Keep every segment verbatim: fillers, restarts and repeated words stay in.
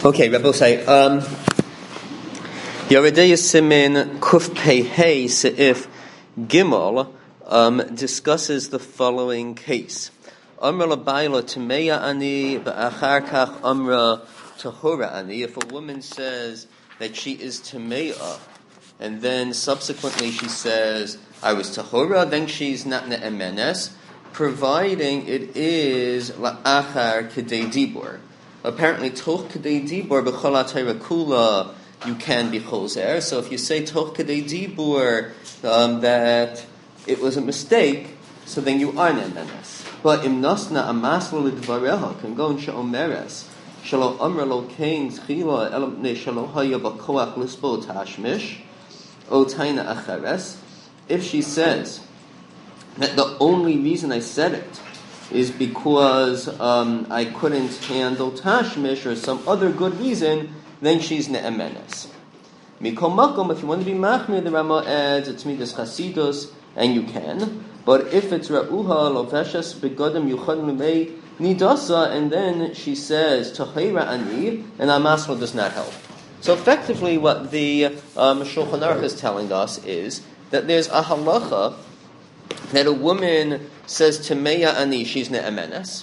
Okay, Rabbosai. Um, Yeridei Simin Kuf Pei Hey Seif Gimel um, discusses the following case. Amra Labayla Tameya Ani Ba'achar Kach Amra Tahura Ani. If a woman says that she is Tameya, and then subsequently she says, I was Tahura, then she's not Ne'emenes, providing it is La'achar Kedei Dibur. Apparently, Toch Kedei Dibur B'chol HaTorah Kula, you can be Choser. So if you say Toch Kedei Dibur, um, that it was a mistake, so then you are Ne'emenes. But Im Nasna Amaslo L'Dvareha, can go in She'omeres, Shalo Amra Lo Kein Tchila Elam Ne Shalo Haya B'koach Lisbo Tashmish, O Taina Acheres, if she says that the only reason I said it is because um, I couldn't handle tashmish or some other good reason, then she's ne'emenes. Mikol makom, if you want to be machmir, the Rama adds it's midas chasidus, and you can. But if it's ra'uha loveshes begodim yuchad lumei nidasa, and then she says tahira ani, and amasla does not help. So effectively, what the um, Shulchan Aruch is telling us is that there's a halacha that a woman says Tameya Ani, she's Ne'emenes,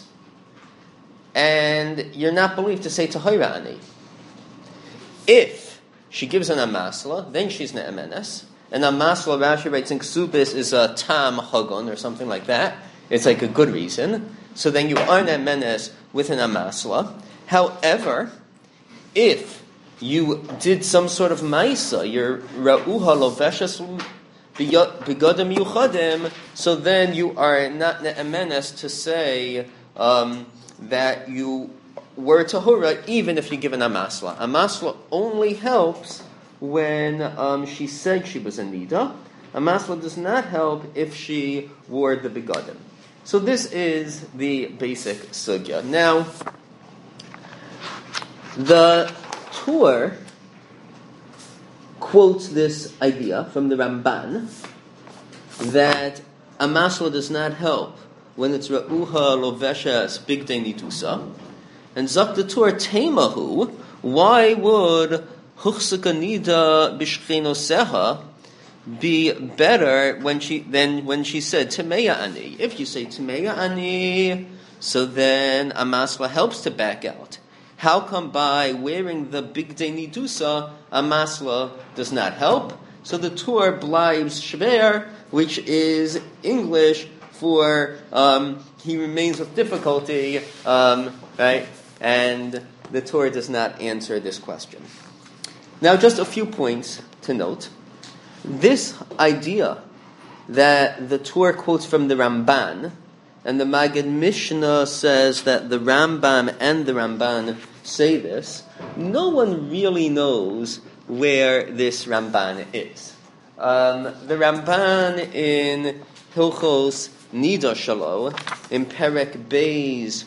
and you're not believed to say Tahira Ani. If she gives an Amasla, then she's Ne'emenes, and Amasla, Rashi writes in Ksubis, is a Tam Hagon or something like that. It's like a good reason. So then you are Ne'emenes with an Amasla. However, if you did some sort of Maisa, you're Ra'uha Loveshas Begodim Yuchadim, so then you are not Ne'emenes to say um, that you were Tahura, even if you give an Amasla. Amasla only helps when um, she said she was a Nida. Amasla does not help if she wore the Begodim. So this is the basic sugya. Now, the Tur quotes this idea from the Ramban that a masla does not help when it's ra'uha loveshes bigdei nidusa, and zak the Tur temahu, why would huchsaka nida bishchenoseha be better when she than when she said Tameya ani? If you say Tameya ani, so then a masla helps to back out. How come by wearing the bigdei nidusa, a masla does not help? So the Tur bleibs shver, which is English for um, he remains with difficulty, um, right? And the Tur does not answer this question. Now, just a few points to note. This idea that the Tur quotes from the Ramban, and the Magid Mishnah says that the Rambam and the Ramban say this, no one really knows where this Ramban is. Um, the Ramban in Hilchos Nida Shalo, in Perek Beis,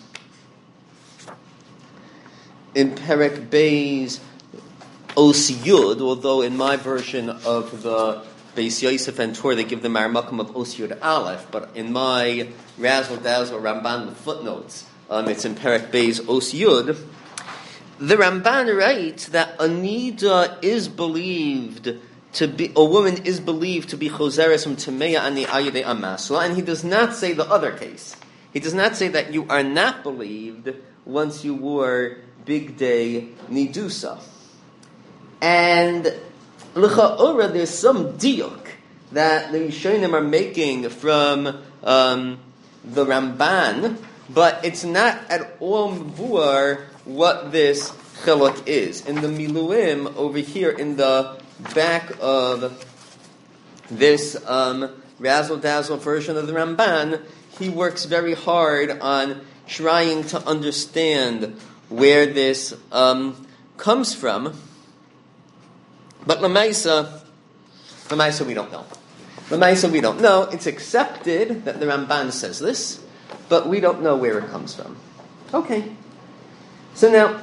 in Perek Beis Os Yud, although in my version of the Beis Yosef and Tur, they give the Marmakum of Os Yud Aleph, but in my Razzle Dazzle Ramban with footnotes, um, it's in Perek Beis Os Yud. The Ramban writes that a nida is believed to be, a woman is believed to be choseres from Tameya ani ayidei amasla, and he does not say the other case. He does not say that you are not believed once you wore bigdei nidusa. And l'cha'ora, there's some diuk that the Rishonim are making from um, the Ramban, but it's not at all mvuar what this chiluk is. In the Miluim, over here in the back of this um, razzle-dazzle version of the Ramban, he works very hard on trying to understand where this um, comes from. But Lamaisa, Lamaisa we don't know. Lamaisa we don't know. It's accepted that the Ramban says this, but we don't know where it comes from. Okay. So now,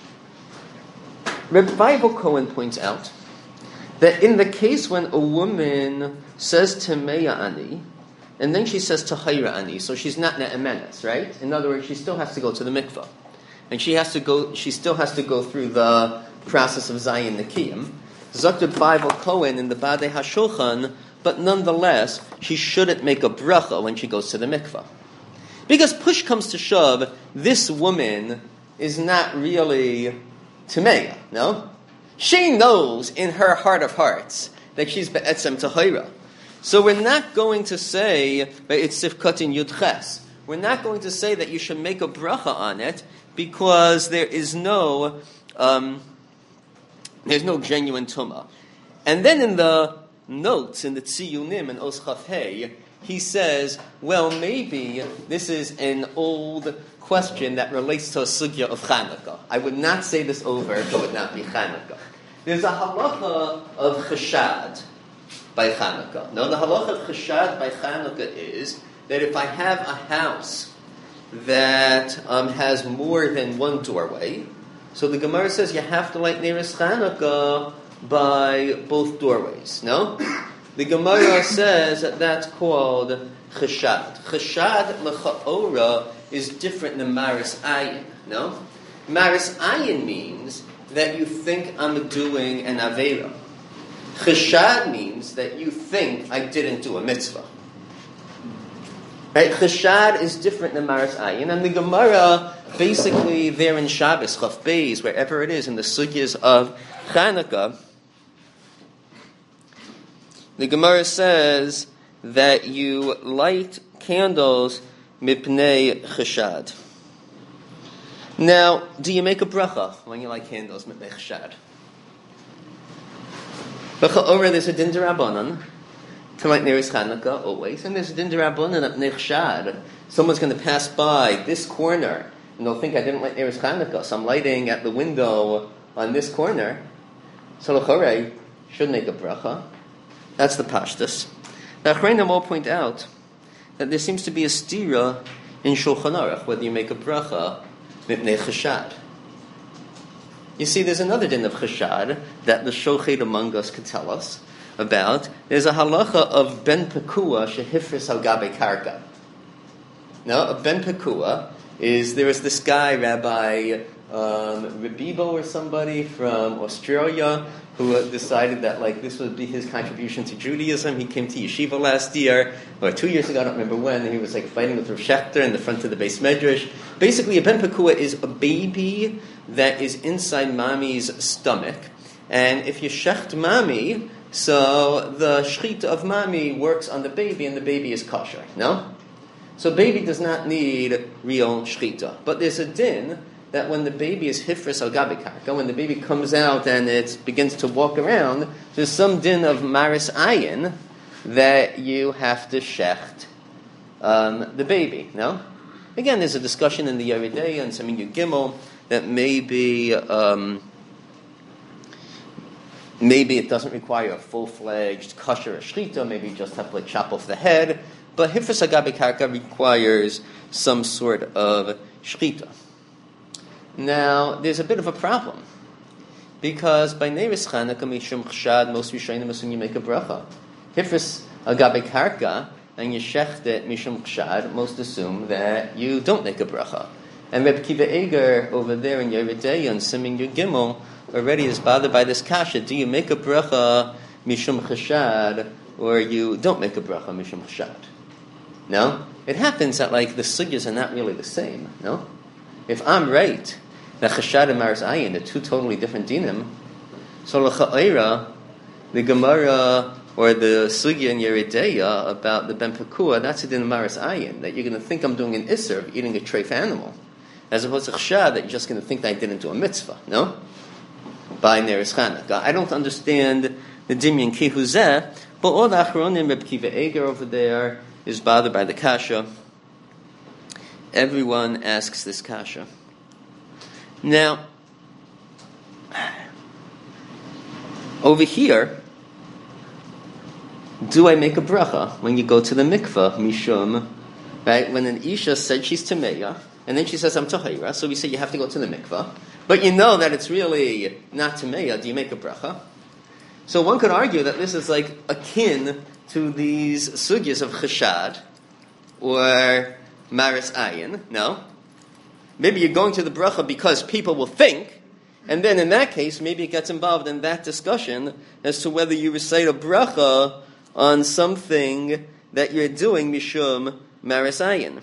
Reb Bible Cohen points out that in the case when a woman says Tameya ani, and then she says Tahira ani, so she's not Ne'emenes, right? In other words, she still has to go to the mikvah. and she has to go. She still has to go through the process of Zayin Nikiyim. Zakter Bible Cohen in the Badei HaShulchan, but nonetheless, she shouldn't make a bracha when she goes to the mikvah. Because push comes to shove, this woman is not really Tameya, no? She knows in her heart of hearts that she's Be'etzem Tahira. So we're not going to say, it's Sifkatin Yudches, we're not going to say that you should make a bracha on it, because there is no, um, there's no genuine tumah. And then in the notes, in the Tziyunim and Os Chaf Hey, he says, well, maybe this is an old question that relates to a sugya of Chanukah. I would not say this over if it would not be Chanukah. There's a halacha of cheshad by Chanukah. Now, the halacha of cheshad by Chanukah is that if I have a house that um, has more than one doorway, so the Gemara says you have to light Neiros Chanukah by both doorways. No? The Gemara says that that's called cheshad. Cheshad l'cha'ora is different than maris ayin. No? Maris ayin means that you think I'm doing an aveira. Cheshad means that you think I didn't do a mitzvah. Right? Cheshad is different than maris ayin, and the Gemara basically there in Shabbos, Chaf Beis, wherever it is in the sugyas of Chanukah, the Gemara says that you light candles mipnei cheshad. Now, do you make a bracha when you light candles mipnei cheshad? B'cha'ora, there's a din d'Rabbanan to light Neiros Chanukah always, and there's a din d'Rabbanan at mipnei cheshad. Someone's going to pass by this corner, and they'll think I didn't light Neiros Chanukah, so I'm lighting at the window on this corner. So l'chorei should make a bracha. That's the pashtus. Now, Achreinim all point out that there seems to be a stira in Shulchan Aruch, whether you make a bracha mipnei cheshad. You see, there's another din of cheshad that the shochet among us could tell us about. There's a halacha of ben pekua shehifris al gabe karka. Now, a ben pekua is, there was this guy, Rabbi um, Rebibo or somebody from Australia, who decided that like this would be his contribution to Judaism. He came to yeshiva last year, or two years ago, I don't remember when, and he was like fighting with Rav Shechter in the front of the Beis Medrash. Basically, a ben pekua is a baby that is inside mommy's stomach, and if you shecht mommy, so the shechita of mommy works on the baby, and the baby is kosher, no? So baby does not need real shechita. But there's a din that when the baby is hifris al gabe karka, when the baby comes out and it begins to walk around, there's some din of maris ayin that you have to shecht um, the baby, no? Again, there's a discussion in the Yeridei and Samin Gimel that maybe um, maybe it doesn't require a full-fledged kosher shechita, maybe you just have to like chop off the head, but hifris al gabe karka requires some sort of shechita. Now, there's a bit of a problem, because by Neiros Chanukah, Mishum Cheshad, most Rishonim assume you make a bracha. Hifris al gabe karka, and you shecht it Mishum Cheshad, most assume that you don't make a bracha. And Reb Kiva Eger, over there in Yeridei and Simin Yud Gimel, already is bothered by this kasha. Do you make a bracha Mishum Cheshad, or you don't make a bracha Mishum Cheshad? No? It happens that, like, the sugyas are not really the same, no? If I'm right, that cheshad and maris ayin, they're two totally different dinim. So l'cha'ira, the Gemara or the sugya in Yeridei about the ben pekua, that's a din of maris ayin, that you're going to think I'm doing an isser of eating a treif animal, as opposed to cheshad that you're just going to think that I didn't do a mitzvah. No, by Neiros Chanukah. I don't understand the dimyan kihuzeh, but all the achronim, Reb Kiva Eger over there is bothered by the kasha. Everyone asks this kasha. Now, over here, do I make a bracha when you go to the mikvah, mishum, right? When an isha said she's tameya, and then she says I'm tahira, so we say you have to go to the mikvah, but you know that it's really not tameya, do you make a bracha? So one could argue that this is like akin to these sugyas of cheshad, or maris ayin, no? maybe you're going to the bracha because people will think, and then in that case, maybe it gets involved in that discussion as to whether you recite a bracha on something that you're doing mishum maris ayin.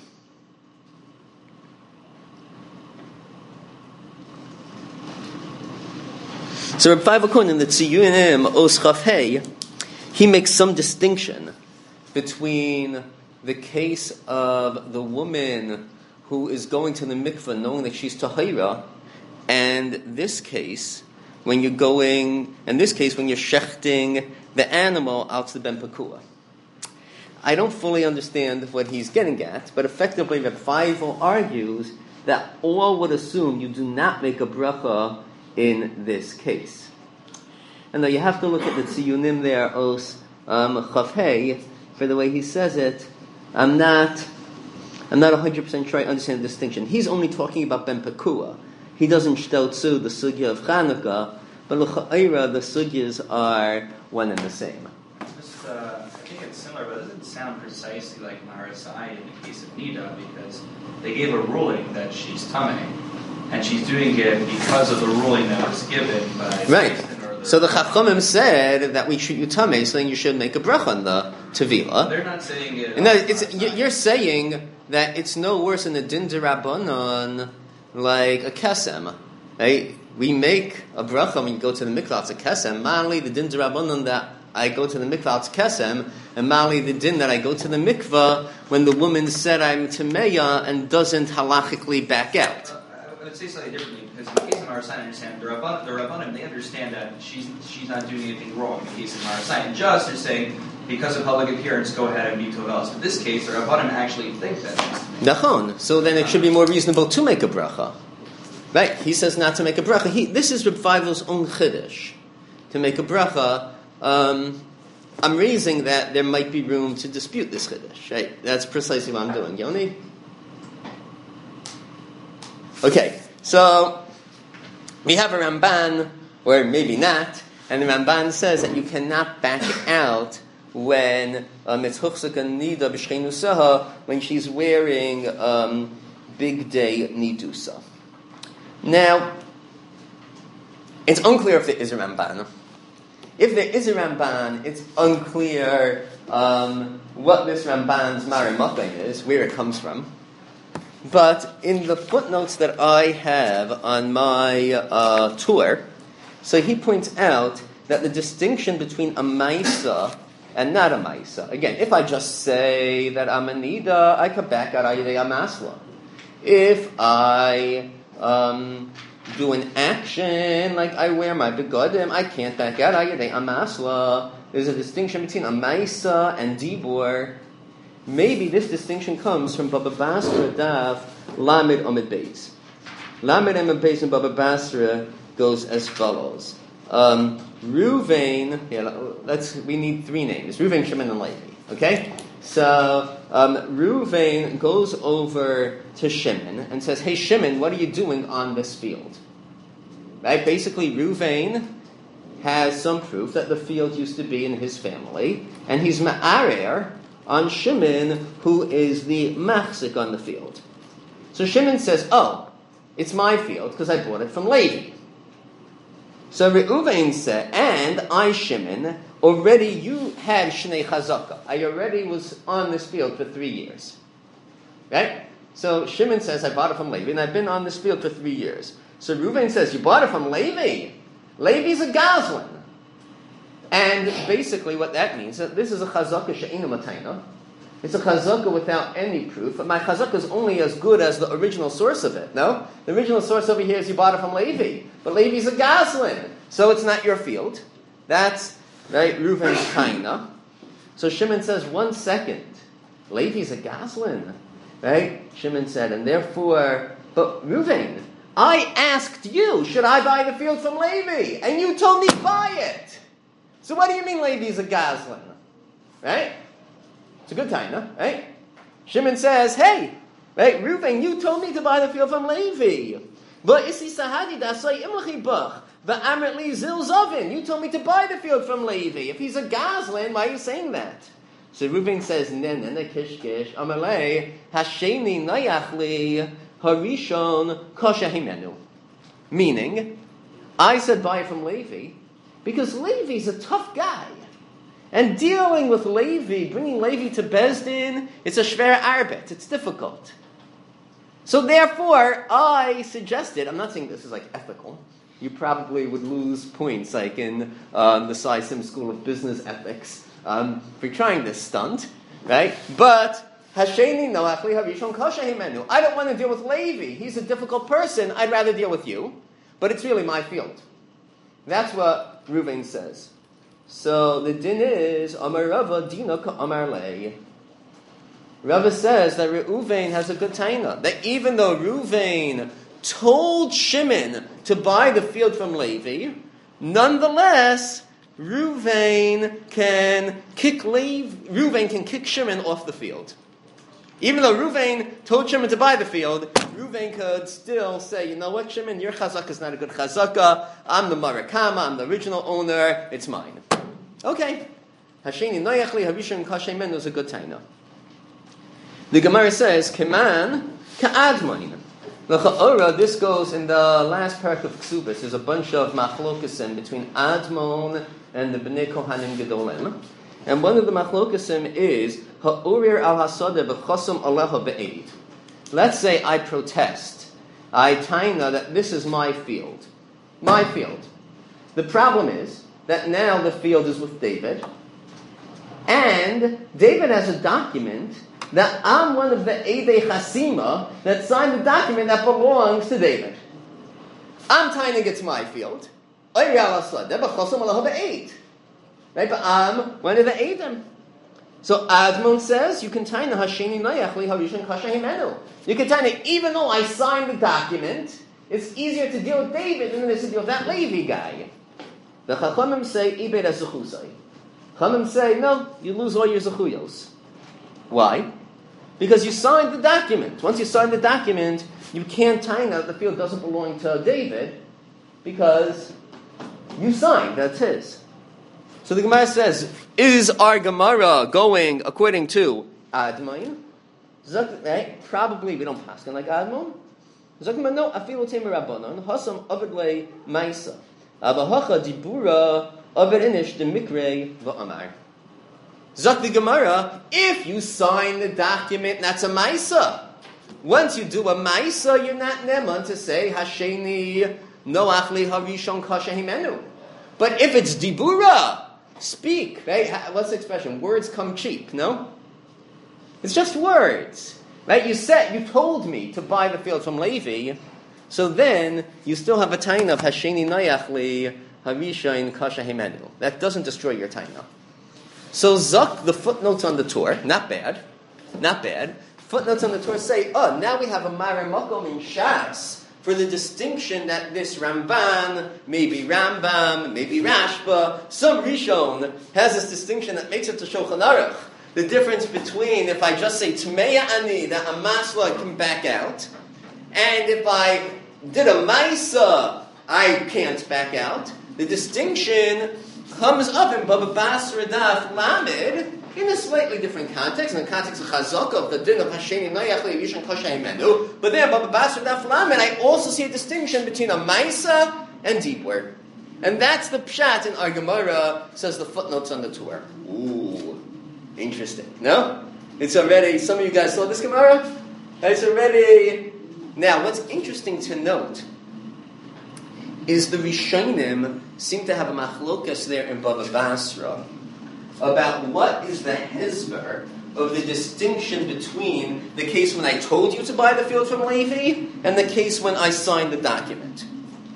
So Reb Feivel Kun in the Tziyunim Os Chaf Hey, he makes some distinction between the case of the woman who is going to the mikveh knowing that she's tahira, and this case when you're going, in this case when you're shechting the animal out to the ben pekua. I don't fully understand what he's getting at, but effectively Reb Feivel argues that all would assume you do not make a bracha in this case. And now you have to look at the tziyunim there, Os um, Chaf Hey, for the way he says it. I'm not, I'm not one hundred percent sure I understand the distinction. He's only talking about ben pekua. He doesn't shteltzu the sugya of Chanukah, but l'cha'ira the sugyas are one and the same. Just, uh, I think it's similar, but it doesn't sound precisely like Marasai in the case of Nida, because they gave a ruling that she's tamei, and she's doing it because of the ruling that was given by right. So the Chachamim said that we should you tamei, so then you should make a bracha on the tevila. They're not saying it. And that it's, you're saying that it's no worse than a din d'Rabbanan, like a kesem, right? We make a bracha when you go to the mikvah, it's a kesem. Mali the din d'Rabbanan that I go to the mikvah, it's kesem, and mali the din that I go to the mikvah when the woman said I'm tameya and doesn't halachically back out. Uh, I would say slightly differently, because in the case of Marasai, I understand the Rabbanim, the Rabbanim, they understand that she's she's not doing anything wrong in the case of Marasai. And just they're saying, because of public appearance, go ahead and be tovelas. In this case, the Rabbanim actually think that she's Nachon. So then it should be more reasonable to make a bracha. Right, he says not to make a bracha. He, this is Reb Feivel's own chiddush, to make a bracha. Um, I'm raising that there might be room to dispute this chiddush. Right, that's precisely what I'm doing. Yoni? Okay, so we have a Ramban, or maybe not, and the Ramban says that you cannot back out when um, it's chuchzak nida b'shcheinusaha, when she's wearing um, big day nidusa. Now, it's unclear if there is a Ramban. If there is a Ramban, it's unclear um, what this Ramban's Marimakah is, where it comes from. But in the footnotes that I have on my uh, tour, so he points out that the distinction between a Maisa and not a Maisa. Again, if I just say that I'm a Nida, I could back out Ayidei Amasla. If I um, do an action like I wear my begodim, I can't back out Ayidei Amasla. There's a distinction between a Maisa and Dibur. Maybe this distinction comes from Baba Basra Daf Lamed Amid Beis. Lamed Amid Beis and Baba Basra goes as follows. Um, Ruvain, yeah, let's, we need three names. Ruvain, Shimon, and Levi. Okay? So, um, Ruvain goes over to Shimon and says, hey Shimon, what are you doing on this field? Right? Basically, Ruvain has some proof that the field used to be in his family, and he's ma'arer on Shimon, who is the machzik on the field. So Shimon says, oh, it's my field because I bought it from Levi. So Reuven said, and I, Shimon, already you had Shnei Chazaka. I already was on this field for three years. Right? So Shimon says, I bought it from Levi, and I've been on this field for three years. So Reuven says, you bought it from Levi? Levi's a Goslin. And basically what that means, this is a chazaka she'ena matayna. It's a chazaka without any proof. But my chazaka is only as good as the original source of it, no? The original source over here is you bought it from Levi. But Levi's a Goslin. So it's not your field. That's, right, Reuven's taina. So Shimon says, one second. Levi's a Goslin. Right? Shimon said, and therefore, but Reuven, I asked you, should I buy the field from Levi? And you told me buy it. So what do you mean Levi's a Goslin? Right? It's a good time, no? Right? Shimon says, hey, right, Reuven, you told me to buy the field from Levi. But isi sahadi dasai imlachi bach. V'amrit li zil zavin. You told me to buy the field from Levi. If he's a Goslin, why are you saying that? So Reuven says, nen, nen, kishkish, amalei, hasheni nayach li, harishon kosher himenu. Meaning, I said buy it from Levi because Levi's a tough guy. And dealing with Levi, bringing Levi to Beis Din, it's a shver arbet. It's difficult. So therefore, I suggested, I'm not saying this is like ethical. You probably would lose points like in um, the Sai Sim School of Business Ethics um, for trying this stunt, right? But Hasheni noachli harishon kosher himenu. I don't want to deal with Levi. He's a difficult person. I'd rather deal with you. But it's really my field. That's what Reuven says. So the din is Amar Rava Dina ka Amar Lei. Rava says that Reuven has a good taina. That even though Reuven told Shimon to buy the field from Levi, nonetheless Reuven can kick Levi, Reuven can kick Shimon off the field. Even though Reuven told Shimon to buy the field, Reuven could still say, you know what, Shimon, your chazaka is not a good chazaka. I'm the marakama, I'm the original owner, it's mine. Okay. Hasheni noyachli harishon kosher himenu is a good taina. The Gemara says, Keman ka'admain. L'cha'ora, this goes in the last parak of Ksubis. There's a bunch of machlokasim between Admon and the Bnei Kohanim Gedolim. And one of the machlokasim is ha'urir al hasada b'chosam aleha be'ed. Let's say I protest. I taina that this is my field. My field. The problem is that now the field is with David. And David has a document that I'm one of the Eidei Chasima that signed the document that belongs to David. I'm taina it's my field. Right, but I'm one of the Eidim. So Admon says you can taina hasheni nayachli harishon kosher himenu. You can taina even though I signed the document, it's easier to deal with David than it is to deal with that Levi guy. The Chachamim say ibed azuchusai. Chachamim say no, you lose all your zechuyos. Why? Because you signed the document. Once you sign the document, you can't taina that the field doesn't belong to David because you signed. That's his. So the Gemara says, is our Gemara going according to Admon? Right? Probably we don't pass like Admon. No, afilu temer rabbanon hasam avedle ma'isa abahacha dibura aved inish demikre va'amar. Zak the Gemara, if you sign the document, that's a ma'isa. Once you do a ma'isa, you're not neman to say hasheni noachli harishon kosher himenu. But if it's dibura, speak, right? What's the expression? Words come cheap, no? It's just words, right? You said, you told me to buy the field from Levi, so then you still have a taina of hasheni noachli harishon kosher himenu. That doesn't destroy your taina. So Zuck, the footnotes on the Torah, not bad, not bad. Footnotes on the Torah say, oh, now we have a Mara Makom in Shas for the distinction that this Ramban, maybe Rambam, maybe Rashba, some Rishon has this distinction that makes it to Shulchan Aruch. The difference between if I just say Tmeya Ani, that a Masla can back out, and if I did a Maisa, I can't back out. The distinction comes up in Baba Basra Daf Lamed in a slightly different context, in the context of Chazaka, of the din of Hasheni Noachli Harishon kosher himenu. But there, Baba Basra Daf Lamed, I also see a distinction between a Maisa and Dibur. And that's the pshat in our Gemara, says the footnotes on the Torah. Ooh, interesting. No? It's already, some of you guys saw this Gemara? It's already... Now, what's interesting to note is the Rishonim seem to have a machlokas there in Baba Basra about what is the hezber of the distinction between the case when I told you to buy the field from Levi and the case when I signed the document.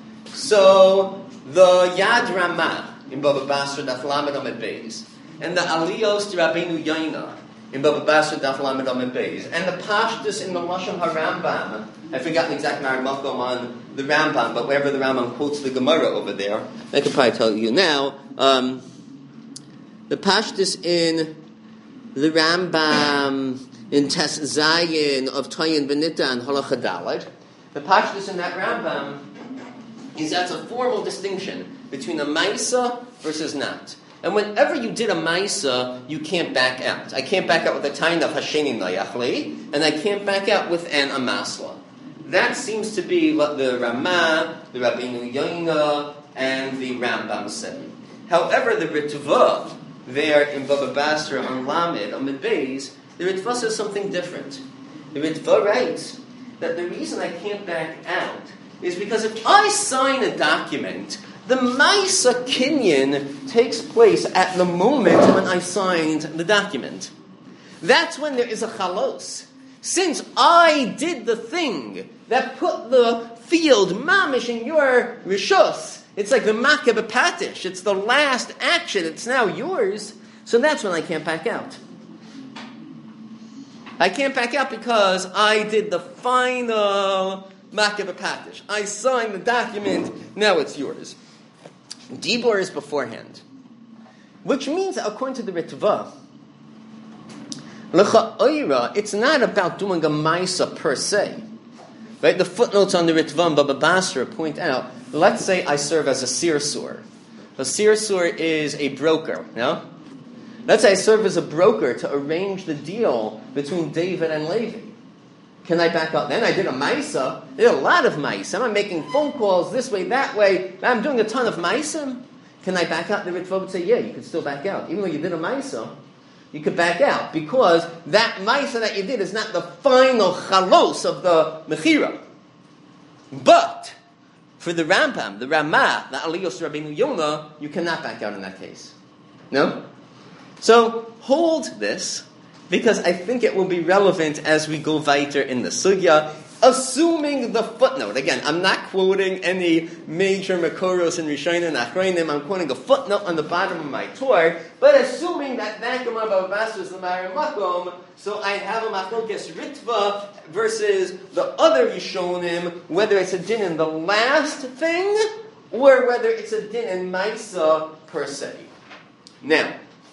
So, the Yad Ramah in Baba Basra Daf Lamed Amud Beis, and the Aliyos Rabbeinu Yaina in Baba Basra Daf Lamed Amud Beis, and the Pashtus in the Lashon HaRambam. I've forgotten the exact Makom on the Rambam, but wherever the Rambam quotes the Gemara over there, I could probably tell you now. Um, the Pashtus in the Rambam in Tes Zayin of Tayin Benita and Halacha Daled, the Pashtus in that Rambam is that's a formal distinction between a Maisa versus not. And whenever you did a Maisa, you can't back out. I can't back out with a taina of Hasheni Noachli, and I can't back out with an Amasla. That seems to be what the Ramah, the Rabbeinu Yonah, and the Rambam say. However, the Ritva, there in Baba Basra on Lamed, on Medbeis, the Ritva says something different. The Ritva writes that the reason I can't back out is because if I sign a document, the Maisa Kinyan takes place at the moment when I signed the document. That's when there is a chalos. Since I did the thing that put the field mamish in your rishus, it's like the makeh b'patish. It's the last action. It's now yours. So that's when I can't back out. I can't back out because I did the final makeh b'patish. I signed the document. Now it's yours. Dibur is beforehand, which means, according to the Ritva, L'cha'oira, it's not about doing a maisa per se. Right? The footnotes on the Ritva and Baba Basra point out, let's say I serve as a sirsur. A sirsur is a broker, no? Let's say I serve as a broker to arrange the deal between David and Levi. Can I back up? Then I did a maisa. I did a lot of maisa. I'm making phone calls this way, that way. I'm doing a ton of maisa. Can I back out? The Ritva would say, yeah, you can still back out. Even though you did a maisa, you could back out, because that maisa that you did is not the final chalos of the mechira. But for the Rambam, the Ramah, the Aliyos Rabbeinu Yonah, you cannot back out in that case. No? So hold this, because I think it will be relevant as we go weiter in the sugya, assuming the footnote. Again, I'm not quoting any major Makoros in Rishonim and Achronim. I'm quoting a footnote on the bottom of my Torah, but assuming that that Gemara Baba Basra is the Mari Makom, so I have a Machlokes Ritva versus the other Rishonim, whether it's a din in the last thing, or whether it's a din in Maisa per se. Now,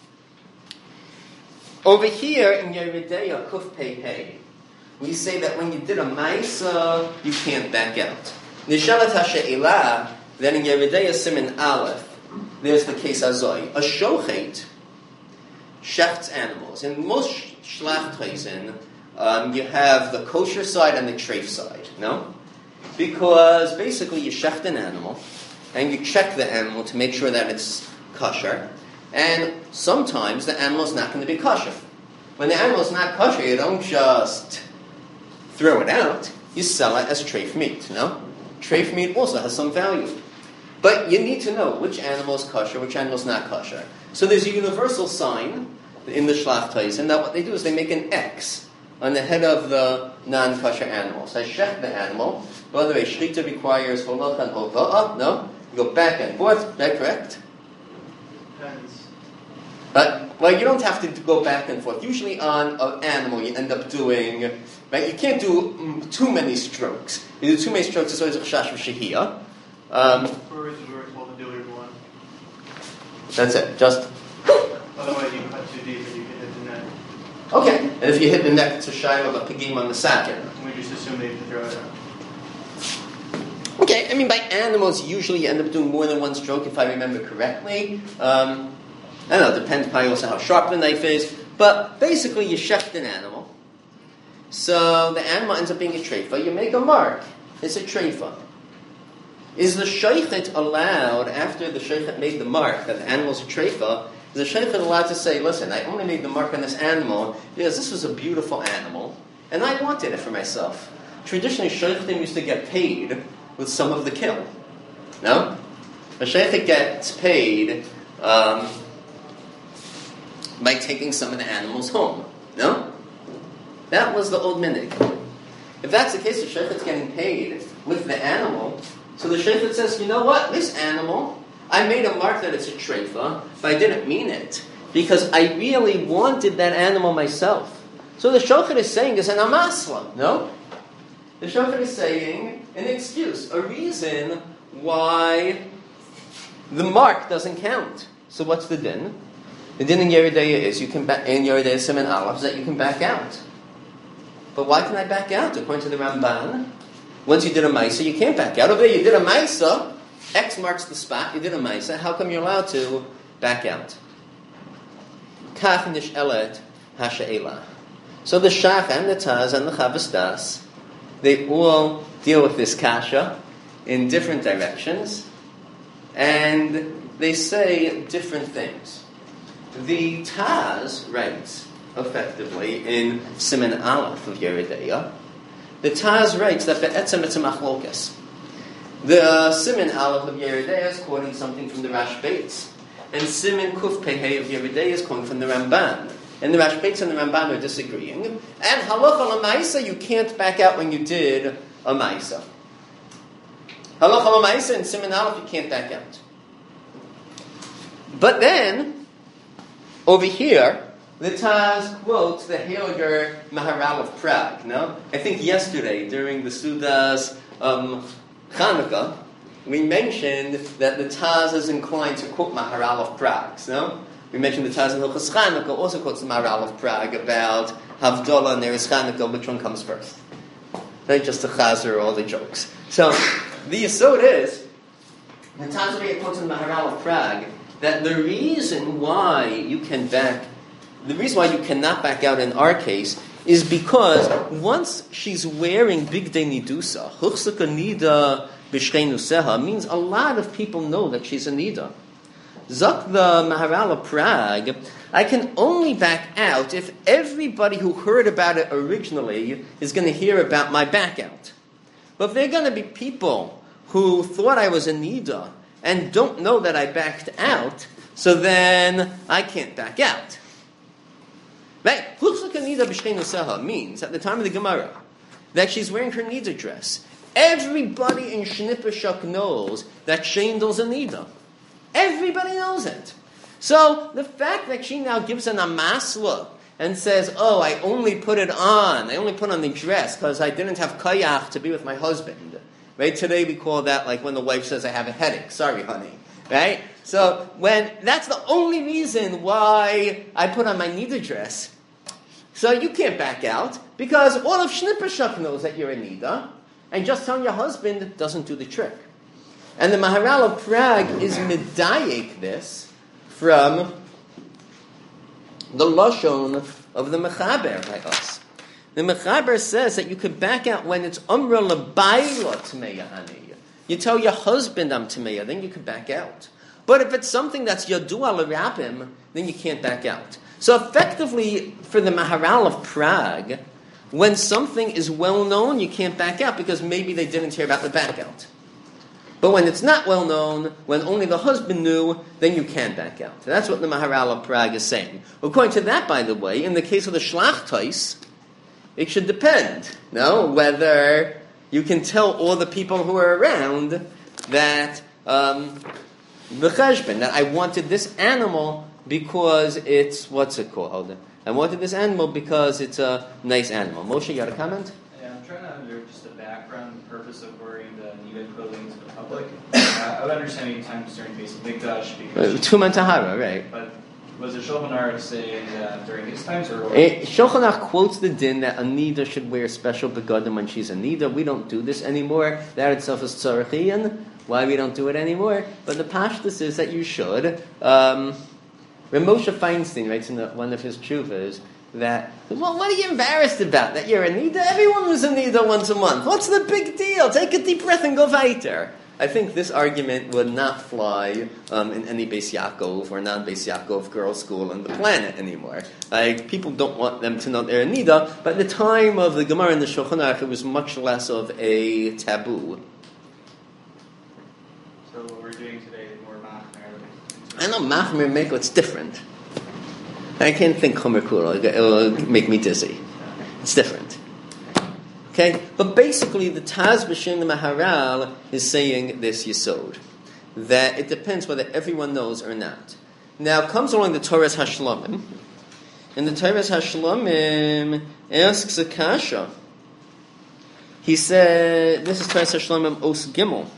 over here in Yeridea Kuf Pei Pei, we say that when you did a Maisa, you can't back out. Nishalat HaShe'ilah, then in Yeridea Siman Aleph, there's the case Azoi. A shochet shechts animals. In most shlachtreisen, um, you have the kosher side and the treif side, no? Because basically you shecht an animal, and you check the animal to make sure that it's kosher, and sometimes the animal is not going to be kosher. When the animal is not kosher, you don't just throw it out, you sell it as treif meat, no? Treif meat also has some value. But you need to know which animal is kosher, which animal is not kosher. So there's a universal sign in the shlachtayis, and that what they do is they make an X on the head of the non-kosher animal. So I shech the animal. By the way, shrita requires holach and hova'ah, no? You go back and forth, is that correct? Depends. But, well, you don't have to go back and forth. Usually on an animal, you end up doing, right? You can't do mm, too many strokes. You do too many strokes, it's always a chash of shehiyah. Um, For is where it's called the dealer one. that's it. Just. Otherwise, you cut too deep and you can hit the neck. Okay. And if you hit the neck, it's a shayla of a pigim on the sakin. We just assume they have to throw it out. Okay. I mean, by animals, usually you end up doing more than one stroke, if I remember correctly. Um, I don't know. It depends probably also how sharp the knife is. But basically, you shecht an animal. So the animal ends up being a treifa. You make a mark. It's a treifa. Is the sheichet allowed, after the sheichet made the mark that the animal's a treifa, is the sheichet allowed to say, listen, I only made the mark on this animal because this was a beautiful animal, and I wanted it for myself. Traditionally, sheichetim used to get paid with some of the kill. No? A sheichet gets paid um, by taking some of the animals home. No? That was the old minig. If that's the case, the sheichet's getting paid with the animal. So the sheichet says, you know what? This animal, I made a mark that it's a treifa, but I didn't mean it, because I really wanted that animal myself. So the shochet is saying it's an amasla, no? The shochet is saying an excuse, a reason why the mark doesn't count. So what's the din? The din in Yeridea is, you can back, in Yeridea Siman Aleph, is that you can back out. But why can I back out? According to the Ramban, once you did a maisa, you can't back out. Over there, you did a maisa, X marks the spot, you did a maisa, how come you're allowed to back out? Kach nish'elet hasha'ela. So the Shach and the Taz and the Chavas Das they all deal with this kasha in different directions, and they say different things. The Taz writes, effectively, in Siman Aleph of Yeridea, the Taz writes that be'etzem it's a machlokas. The uh, Siman Aleph of Yeridea is quoting something from the Rash Beitz, and Siman Kuf Pehei of Yeridea is quoting from the Ramban. And the Rash Beitz and the Ramban are disagreeing. And halacha l'maisa, you can't back out when you did a maisa. Halacha l'maisa and Siman Aleph, you can't back out. But then, over here, the Taz quotes the Heiliger Maharal of Prague. No, I think yesterday during the Sudas um, Chanukah, we mentioned that the Taz is inclined to quote Maharal of Prague. No, we mentioned the Taz in Hilchos Chanukah also quotes the Maharal of Prague about Havdalah and Ereis Chanukah, which one comes first? Not just the Chazer or all the jokes. So the Yesod is the Taz over here quotes the Maharal of Prague that the reason why you can back, the reason why you cannot back out in our case is because once she's wearing Bigdei Nidusa, Huchsaka Nida B'Shrei Nuseha, means a lot of people know that she's a Nida. Zak the Maharal of Prague, I can only back out if everybody who heard about it originally is going to hear about my back out. But if there are going to be people who thought I was a Nida and don't know that I backed out, so then I can't back out. Right? Means, at the time of the Gemara, that she's wearing her Nida dress. Everybody in Shnipashuk knows that Shendal's a Nida. Everybody knows it. So, the fact that she now gives an amasla and says, oh, I only put it on, I only put on the dress because I didn't have kayach to be with my husband. Right? Today we call that like when the wife says, I have a headache. Sorry, honey. Right? So when that's the only reason why I put on my Nida dress. So you can't back out because all of Shnipashuk knows that you're a Nida, and just telling your husband doesn't do the trick. And the Maharal of Prague is medayek this from the Lashon of the Mechaber by us. The Mechaber says that you could back out when it's Umra L'Bayla Tmeya Ani. You tell your husband I'm Tmeya, then you can back out. But if it's something that's Yadua L'Rabim, then you can't back out. So effectively, for the Maharal of Prague, when something is well known, you can't back out because maybe they didn't hear about the back out. But when it's not well known, when only the husband knew, then you can back out. That's what the Maharal of Prague is saying. According to that, by the way, in the case of the Shlachtais, it should depend, no, whether you can tell all the people who are around that um, the cheshbon, that I wanted this animal because it's, what's it called? I wanted this animal because it's a nice animal. Moshe, you got a comment? Yeah, I'm trying to understand just the background, the purpose of wearing the Nida clothing to the public. Uh, I would understand many times during basic mikdash because Tuman Tahara, right? But was it Shulchan Aruch saying that during his times, or Shulchan Aruch quotes the din that a nida should wear special begadim when she's a nida. We don't do this anymore. That itself is tzarachiyan. Why we don't do it anymore? But the pashtus is that you should. Um, Ramosha Feinstein writes in the, one of his tshuvas that, well, what are you embarrassed about? That you're a nida? Everyone was a nida once a month. What's the big deal? Take a deep breath and go weiter. I think this argument would not fly um, in any Beis Yaakov or non-Beis Yaakov girls' school on the planet anymore. Like, people don't want them to know they're a nida, but at the time of the Gemara and the Shulchan Aruch, it was much less of a taboo. So what we're doing today is more machmer. I know machmer make it's different. I can't think chomer kura; it will make me dizzy. It's different. Okay, but basically the Taz B'Shem the Maharal is saying this yesod, that it depends whether everyone knows or not. Now comes along the Torah's Hashlamim, and the Torah's Hashlamim asks a kasha. He said, this is Torah's Hashlamim Os Gimel.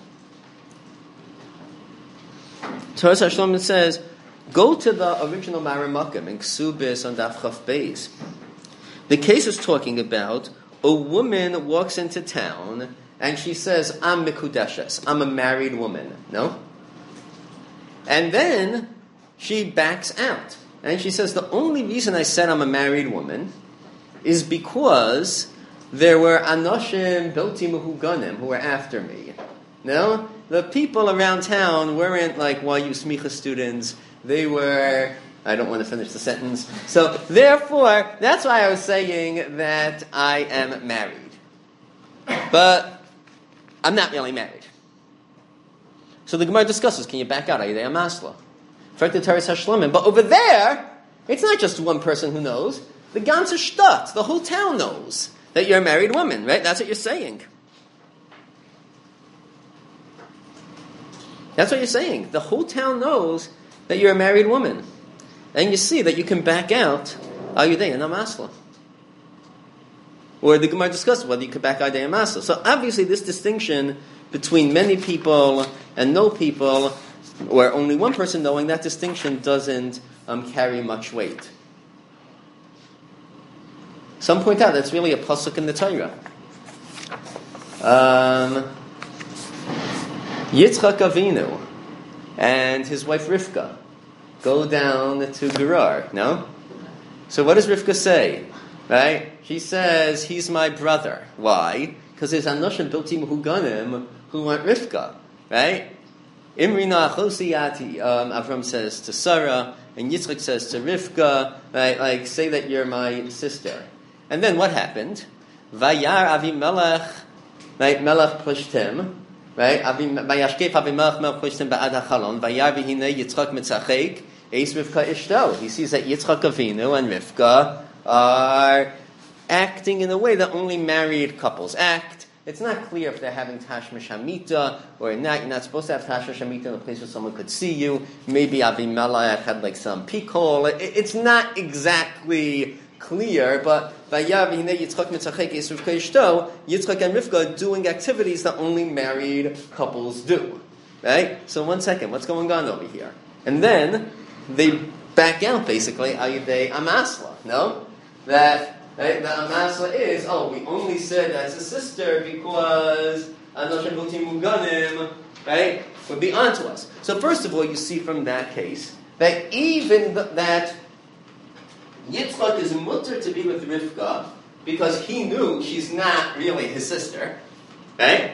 Torah's Hashlamim says, go to the original Maramakim in Ksubis on Daf Chaf Beis. The case is talking about a woman walks into town and she says, I'm Mikudeshes, I'm a married woman. No? And then she backs out. And she says, the only reason I said I'm a married woman is because there were Anoshim Bilti Mehuganim who were after me. No? The people around town weren't like Y U Smicha students. They were... I don't want to finish the sentence. So, therefore, that's why I was saying that I am married. But I'm not really married. So the Gemara discusses, can you back out? Are you there? Masla. But over there, it's not just one person who knows. The ganze Stadt, the whole town knows that you're a married woman, right? That's what you're saying. That's what you're saying. The whole town knows that you're a married woman. And you see that you can back out Ayudei and Amasla. Or the Gemara discusses whether you could back Ayudei and Amasla. So obviously this distinction between many people and no people, or only one person knowing, that distinction doesn't um, carry much weight. Some point out that's really a pasuk in the Torah. Um, Yitzchak Avinu and his wife Rivka go down to Gerar, no? So what does Rivka say? Right? She says, he's my brother. Why? Because there's Anoshim Bilti Mehuganim who want Rivka. Right? Imrina Chosiyati, um, Avram says to Sarah, and Yitzchak says to Rivka, right? Like, say that you're my sister. And then what happened? Vayar Avimelech, right? Melech Plishtim, right? Vayashkef Avimelech Melech Plishtim ba'ad hachalon. Vayar v'hinei Yitzchak mitzachek. Eis Rivka ishto. He sees that Yitzchak Avinu and Rivka are acting in a way that only married couples act. It's not clear if they're having Tashmish Hamita or not. You're not supposed to have Tashmish Hamita in a place where someone could see you. Maybe Avimelech had like some peephole. It's not exactly clear, but Yitzchak and Rivka are doing activities that only married couples do. Right? So one second, what's going on over here? And then they back out basically Ayudei Amasla. No? That right, the Amasla is, oh, we only said as a sister because Anoshim Bilti Mehuganim, right, would be onto us. So first of all, you see from that case that even th- that Yitzchak is mutter to be with Rivka because he knew she's not really his sister, right?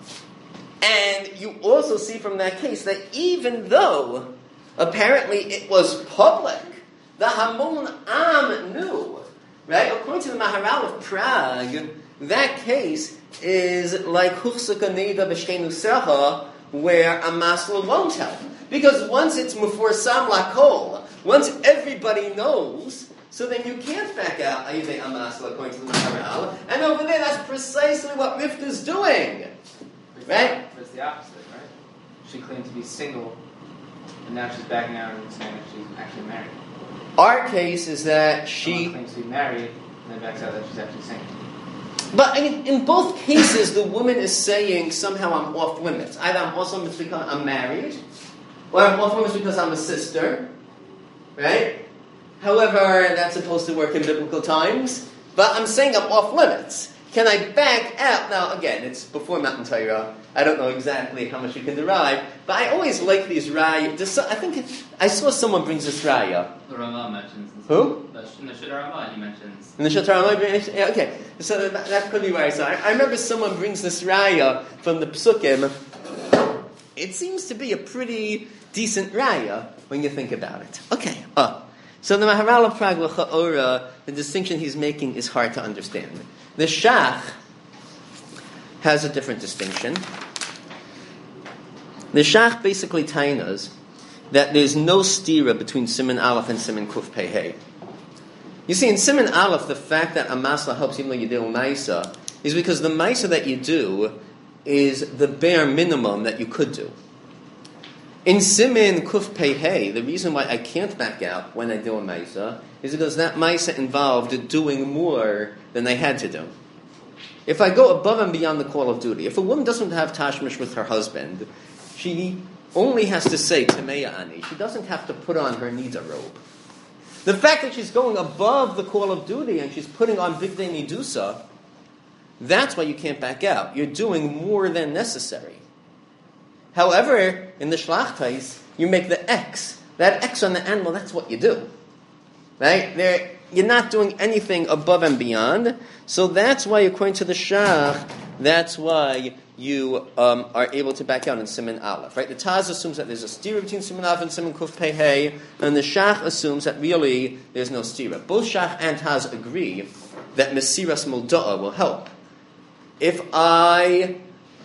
And you also see from that case that even though apparently it was public, the Hamon Am knew, right? According to the Maharal of Prague, that case is like Huchsaka Neda B'Shkenu Secha, where a Masla won't help. Because once it's Muforsam Lakol, once everybody knows, so then you can't back out Ayudei Amasla according to the Maharal. And over there, that's precisely what Rivka's doing. Right? But it's the opposite, right? She claimed to be single, and now she's backing out and saying that she's actually married. Our case is that she... Someone claims to be married, and then backs out that she's actually single. But I mean, in both cases, the woman is saying, somehow I'm off limits. Either I'm off limits because I'm married, or I'm off limits because I'm a sister. Right? However, that's supposed to work in biblical times. But I'm saying I'm off limits. Can I back out? Now, again, it's before Matan Torah. I don't know exactly how much you can derive. But I always like these raya. I think it, I saw someone brings this raya. The Ramah mentions. Who? In the Shita Ramah, he mentions. In the Shita Ramah, yeah, okay. So that, that could be where I saw. I, I remember someone brings this raya from the Psukim. It seems to be a pretty decent raya when you think about it. Okay. Uh, so the Maharal of Prague, L'cha'ora, the distinction he's making is hard to understand. The Shach has a different distinction. The Shach basically tainas that there's no stira between Siman Aleph and Siman Kuf Pei Hey. You see, in Siman Aleph, the fact that a masla helps even though you do Maisa is because the Maisa that you do is the bare minimum that you could do. In Siman Kuf Pei Hey, the reason why I can't back out when I do a Maisa is because that Maisa involved doing more than I had to do. If I go above and beyond the call of duty, if a woman doesn't have tashmish with her husband, she only has to say Tameya Ani. She doesn't have to put on her Nida robe. The fact that she's going above the call of duty and she's putting on Bigdei Nidusa, that's why you can't back out. You're doing more than necessary. However, in the Shlachtais, you make the X. That X on the animal, that's what you do. Right? There, you're not doing anything above and beyond. So that's why, according to the Shach, that's why you um, are able to back out in Siman Aleph, right? The Taz assumes that there's a stira between Siman Aleph and Siman Kuf Pei Hey, and the Shach assumes that really there's no stira. Both Shach and Taz agree that Mesiras Moda'a will help. If I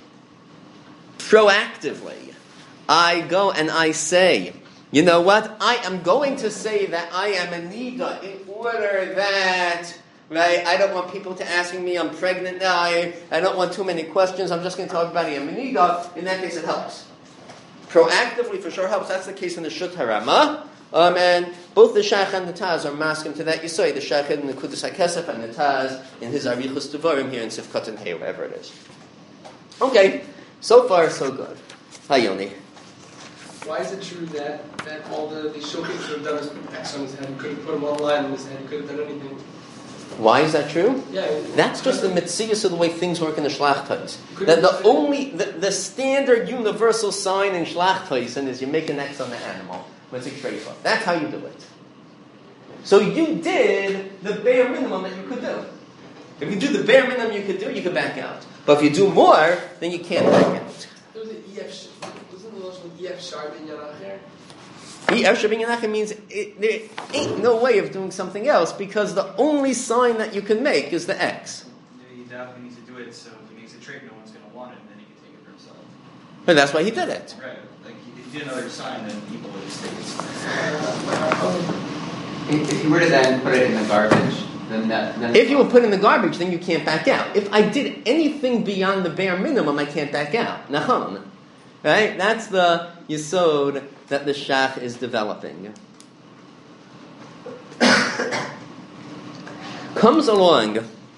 proactively, I go and I say, you know what, I am going to say that I am a Nida in order that, right, I don't want people to asking me I'm pregnant now, I, I don't want too many questions, I'm just going to tell everybody I'm a Nida. In that case it helps. Proactively for sure helps. That's the case in the Shut Harama. Um, and both the Shach and the Taz are masking to that. You say the Shach in the Kudus HaKesef and the Taz in his Arichus Devarim here in Sifkat and Hey, whatever it is. Okay, so far so good. Hi Yoni. Why is it true that, that all the, the showcase could have done is put X on his head, he could have put him on line on his head, he could have done anything? Why is that true? Yeah, that's just the mitzias of the way things work in the Shlachtais. That the only, the, the standard universal sign in Shlachtais is you make an X on the animal. When it's a treifa. That's how you do it. So you did the bare minimum that you could do. If you do the bare minimum you could do, you could back out. But if you do more, then you can't back out. There was an E F, wasn't the laws with E F Shar bin Yanacher? E F Shar bin Yanacher means it, there ain't no way of doing something else because the only sign that you can make is the X. Yeah, he definitely needs to do it so if he makes a trade, no one's going to want it, and then he can take it for himself. But that's why he did it. Right. Like, if he did another sign, then people would just take it. If you were to then put it in the garbage, then that... Then if you were put in the garbage, then you can't back out. If I did anything beyond the bare minimum, I can't back out. Nachon. Right? That's the yesod that the Shach is developing. Comes along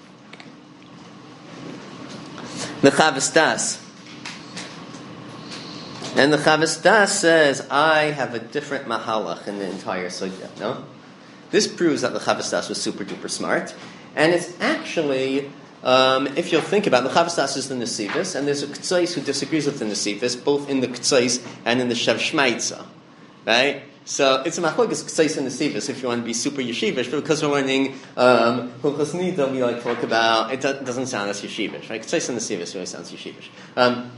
the Chavastas. And the Chavastas says, I have a different mahalach in the entire sugya. No? This proves that the Chavastas was super duper smart. And it's actually, um, if you'll think about it, the Chavastas is the Nesivis, and there's a K'tzais who disagrees with the Nesivis, both in the K'tzais and in the Shev Shmaitza. Right? So it's a machlokes K'tzais and Nesivis if you want to be super yeshivish, but because we're learning um, Hilchos Nida, we like talk about, it do- doesn't sound as yeshivish. Right? K'tzais and Nesivis really sounds yeshivish. Um,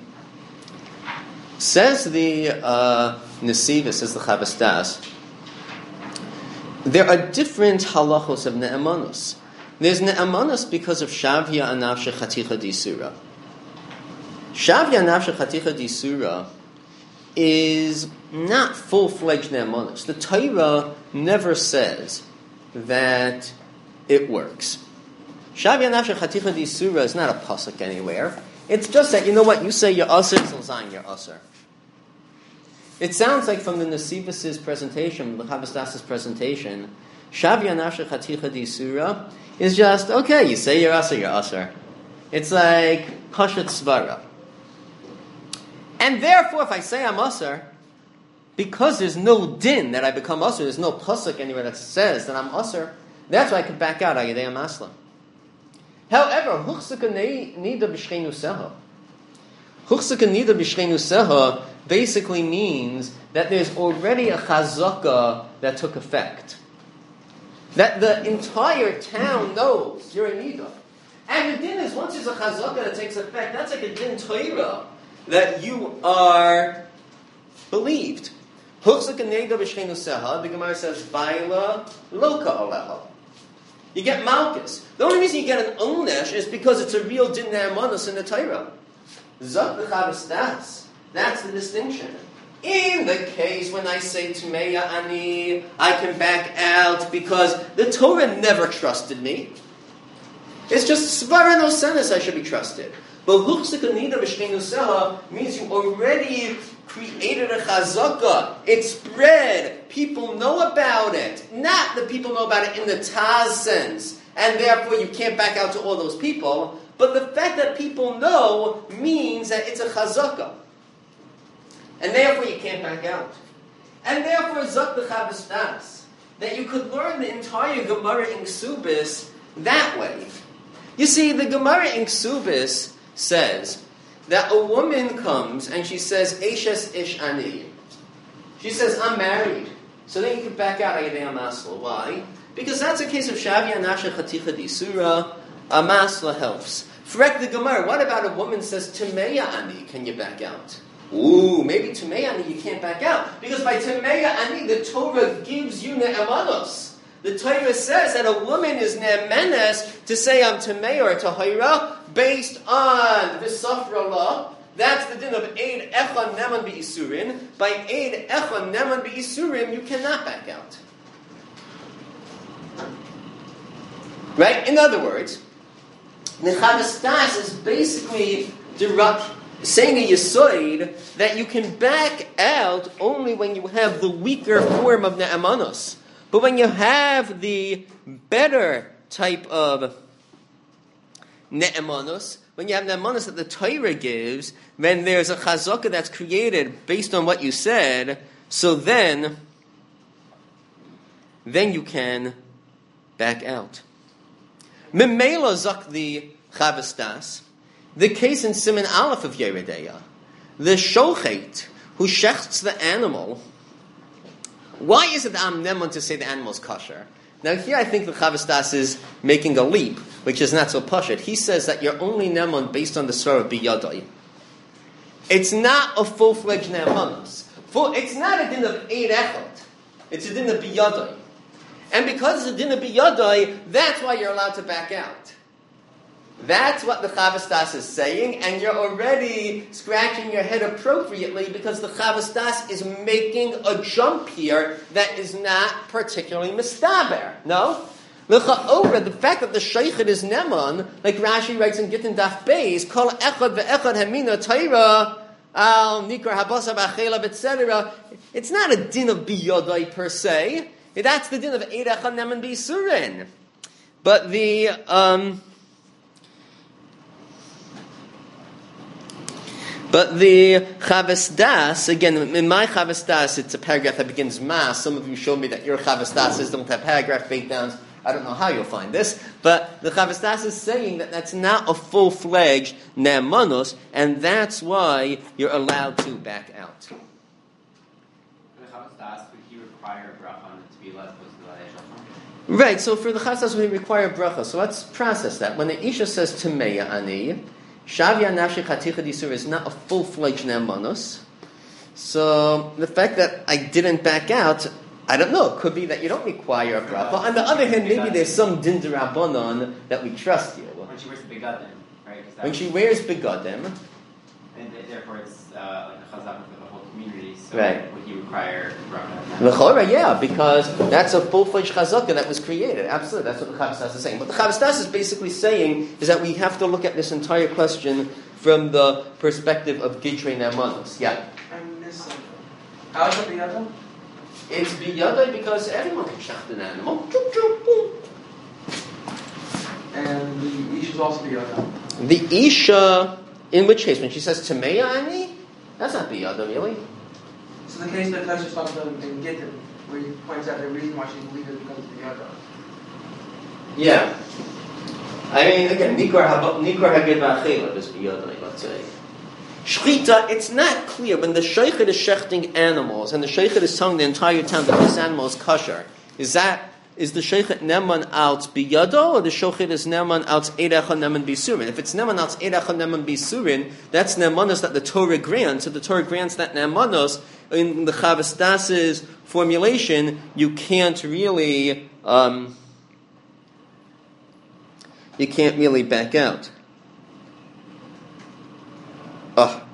Says the uh, Nesiva, says the Chavastas, there are different halachos of ne'emanus. There's ne'emanus because of Shavya Anavshe Chaticha Disura. Shavya Anavshe Chaticha Disura is not full-fledged ne'emanus. The Torah never says that it works. Shavya Anavshe Chaticha Disura is not a pasuk anywhere. It's just that, you know what, you say you're usher, so zayin, you're usher. It sounds like from the Nesivis' presentation, the Chavastas' presentation, Shavya Nafshe Chaticha Disura is just, okay, you say you're usher, you're usher. It's like Pashat Svara. And therefore, if I say I'm usher, because there's no din that I become usher, there's no pasuk anywhere that says that I'm usher, that's why I can back out Ayadei Masla. However, Huchsaka Nida B'Shcheinu Seha. Huchsaka Nida B'Shcheinu Seha basically means that there's already a chazaka that took effect. That the entire town knows you're a Nida. And the din is, once there's a chazaka that takes effect, that's like a din Torah, that you are believed. Huchsaka Nida B'Shcheinu Seha, the Gemara says, Vaila Loka Aleha. You get Malchus. The only reason you get an Onesh is because it's a real din ne'emanus in the Torah. Zok the Chavastas. That's the distinction. In the case when I say Tumeya Ani, I can back out because the Torah never trusted me. It's just Svara no Senes I should be trusted. But Huchsika Nida B'Shcheinu Seha means you already created a chazaka. It spread. People know about it. Not that people know about it in the Taz sense, and therefore you can't back out to all those people. But the fact that people know means that it's a chazaka. And therefore you can't back out. And therefore, Zok the Chavastas, that you could learn the entire Gemara in Ksubis that way. You see, the Gemara in Ksubis says that a woman comes and she says, Eishes ish ani. She says, I'm married. So then you can back out Ayadei Masla. Why? Because that's a case of Shavya Nasha Chaticha Disura, Amasla helps. Frek the Gemara, what about a woman says, Tameya Ani, can you back out? Ooh, maybe Tameya Ani you can't back out. Because by Tameya Ani, the Torah gives you Ne'emanos. The Torah says that a woman is Ne'emanes to say I'm Tameya or Tahira based on the Safra law. That's the din of Eid Echon Neman Be'isurin. By Eid Echon Neman Be'isurin, you cannot back out. Right? In other words, Nechadas Das is basically direct, saying a Yesoid that you can back out only when you have the weaker form of Ne'emanos. But when you have the better type of Ne'emanos, when you have Ne'emanos that the Torah gives, then there's a chazakah that's created based on what you said, so then, then you can back out. Memela zak the Chavas Das, the case in Siman Aleph of Yeredeya, the shochet who shechts the animal. Why is it am neman to say the animal is kosher? Now here I think the Chavas Das is making a leap, which is not so pashut. He says that you're only neman based on the svara biyadai. It's not a full-fledged ne'emanos. Full, it's not a din of eid echad. It's a din of biyadai. And because it's a din of biyadai, that's why you're allowed to back out. That's what the Chavas Das is saying, and you're already scratching your head appropriately because the Chavas Das is making a jump here that is not particularly mistaber. No? The fact that the sheichet is neman, like Rashi writes in Gittin Daf Beis, kol echad ve'echad hamina Torah, al nikar habasa b'achelav, et cetera. It's not a din of biyodai per se. That's the din of eid echad neman b'isurin. But the um, But the Chavas Das, again, in my Chavas Das, it's a paragraph that begins mas. Some of you showed me that your Chavas Dases don't have paragraph breakdowns. I don't know how you'll find this, but the Chavas Das is saying that that's not a full-fledged ne'emanos, and that's why you're allowed to back out. The Chavas Das, would he require a bracha on it to be less close to the Shulchan? Right, so for the Chavas Das, we require bracha. So let's process that. When the Isha says Tameya Ani, Shavya Nashi Chaticha Disur is not a full-fledged ne'emanos. So the fact that I didn't back out, I don't know. It could be that you don't require a bracha. On the other hand, maybe there's some din d'Rabbanan that we trust you. When she wears the begadim, right? When she wears begadim, and therefore it's uh, like a chazak for the whole community. So right. Would you require a bracha? L'chora, yeah, because that's a full-fledged chazakah that was created. Absolutely, that's what the Chavas Das is saying. What the Chavas Das is basically saying is that we have to look at this entire question from the perspective of Gidrei Ne'emanos. Yeah. I'm missing. How is it the other? It's biyadai because everyone can shaft an animal. Choop, choop, boom. And the Isha's also the other. The Isha, in which case? When she says Tameya Ani? That's not biyadai, really. So the case that Taisha talks about in Gittin, where he points out the reason why she believes it because of the other. Yeah. I mean, again, Nikor Hagid V'Achela is biyadai, let's say. Shchita, it's not clear when the sheichet is shechting animals and the sheichet is telling the entire town that this animal is kosher. Is that is the sheichet neman out biyado or the sheichet is neman out eidach neman bisurin? If it's neman out eidach neman bisurin, that's nemanos that the Torah grants. So the Torah grants that nemanos in the Chavas Das's formulation. You can't really um, you can't really back out. Oh.